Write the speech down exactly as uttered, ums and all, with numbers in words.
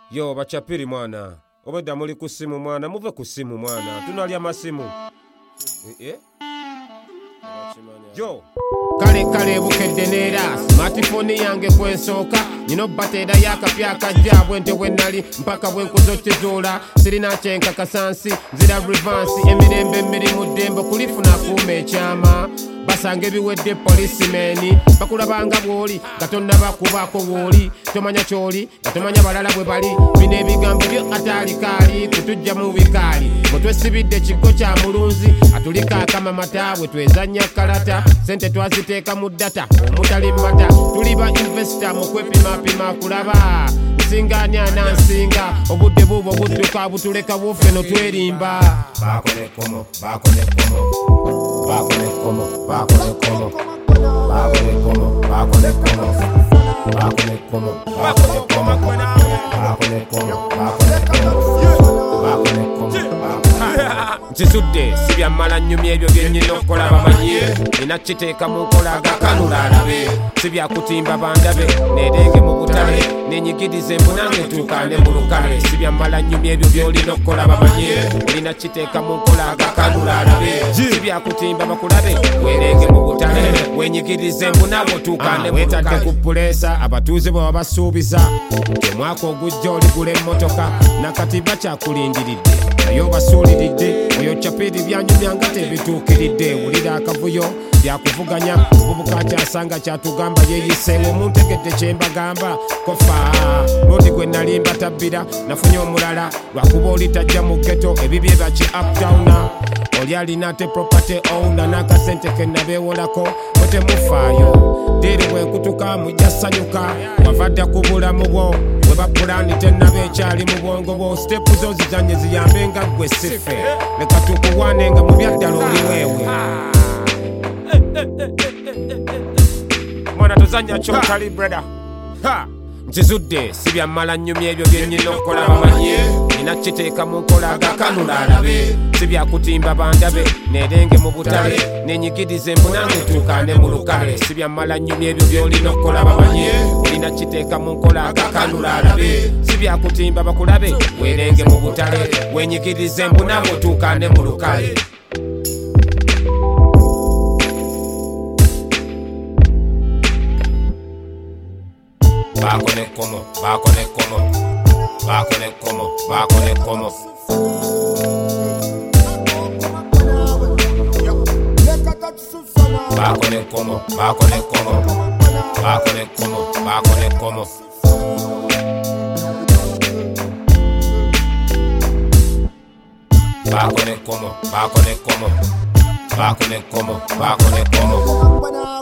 Yo bachapiri mwana. Obeda muli kusimu mwana, muve kusimu mwana. Tunalya masimu. Eh? Yo. Kale kale bukedde neera smartphone yange kwensooka nino batera yakapya akajja bwente wenali mpaka bwenkuzokizuula sirina kyenkakasansi nzira revansi emirembe emirimu ddembe kulifuna kuuma ekyama basanga ebiwedde polisimeni bakulabanga bw'oli nga tonnabakubaako bw'oli tomanya ky'oli nga tomanya balala bwe bali bino ebigambo byo ataalikaali kutujja mu bikaali bwe twesibidde kigo kya mulunzi atulika akamamata bwe twezannya kalata sente twaziteeka mu data omutali mata tuli ba investor mu kwepimapima kulaba nsingaani anansinga obudde bubo budduka butuleka buffe no twerimba bakole komo bakole komo bakole komo bakole komo bakole komo bakole komo bakole komo bakole komo bakole komo bakole komo bakole komo Nkizudde sibyamala nnyumya ebyo byennyina okukola bamanye nina kiteeka mu nkola agakanula alabe sibyakutimba bandabe nerenge mu butale nenyigiriza embunange ntuukane mu lukale sibyamala nnyumya ebyo byolina okukola bamanye nina kiteeka mu nkola agakanula alabe sibyakutimba bakulabe werenge mu butale wenyigiriza embunawe otuukane mu lukale wetadde ku puleesa abatuuze bwe babasuubiza omwaka ogujja oligula emmotoka nakati bakyakulindiridde naye obasuuliridde oyo capiri byanyumya nga tebituukiridde wulira akavuyo byakuvuganya obubuka kyasanga kyatugamba yeyise omuntegedde kyembagamba kofa lodi gwe nalimba tabbira nafunye omulala lwakuba oli tajja mu ghetto ebibye baki uptowna oli alina te property owner n'akasente ke nabeewolako bwetemufaayo diri bwenkutuka mujja ssanyuka wavadda ku bulamu bwo bwe bapulaani tennaba ekyali mu bwongo bwo sitepu zo zizanye ziyambe nga ggwe sife leka tukuwane nga mu byaddala oli weewe mwana tozanya kyotali breda nkizudde sibyamala nnyumya ebyo byennyina okukola bamanye nina kiteeka mu nkola agakanula alabe sibyakutimba bandabe nerenge mu butale nenyigiriza embunange ntuukane mu lukale sibyamala nnyumya ebyo byolina okukola bamanye nina kiteeka mu nkola agakanula alabe sibyakutimba bakulabe werenge mu butale wenyigiriza embunawe otuukane mu lukale Bakole komo, bakole komo, bakole komo, bakole komo. Bakole komo, bakole komo, bakole komo, bakole komo. Bakole komo, bakole komo, bakole komo, bakole komo.